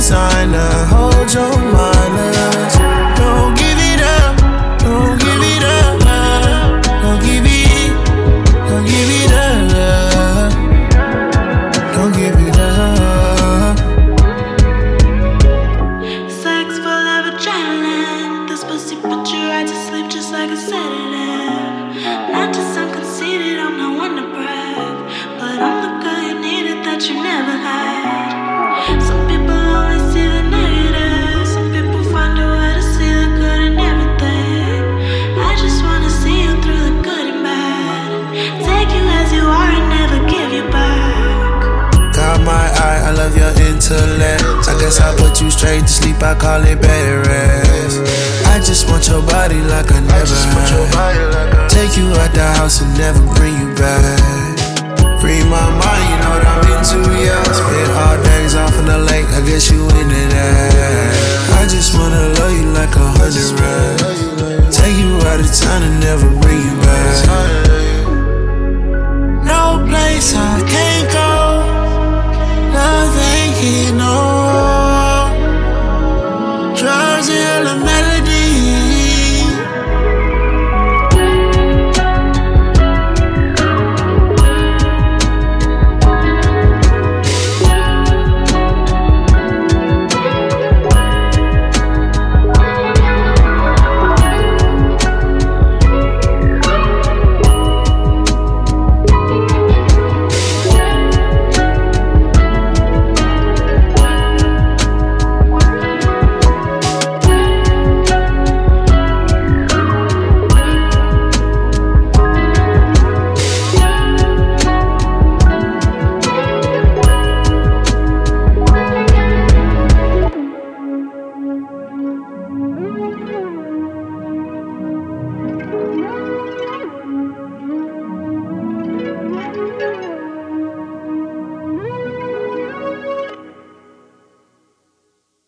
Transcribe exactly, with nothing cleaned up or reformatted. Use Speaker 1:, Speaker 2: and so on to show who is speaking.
Speaker 1: designer, hold your minors. Don't give it up, don't give it up, don't give it, don't give it up, don't give it up.
Speaker 2: Sex full of adrenaline, this pussy put you right to sleep just like a sedative. Not to sound conceited, I'm not one to brag, but I'm the girl you needed that you never had. Some people only see the negative, some people find a way to see the good in everything. I just wanna see you through the good and bad, take you as you are and never give you back.
Speaker 1: Got my eye, I love your intellect. I guess I put you straight to sleep, I call it bed rest. I just want your body like I never had. Take you out the house and never bring you back. Free my mind, you know what I'm into, yeah.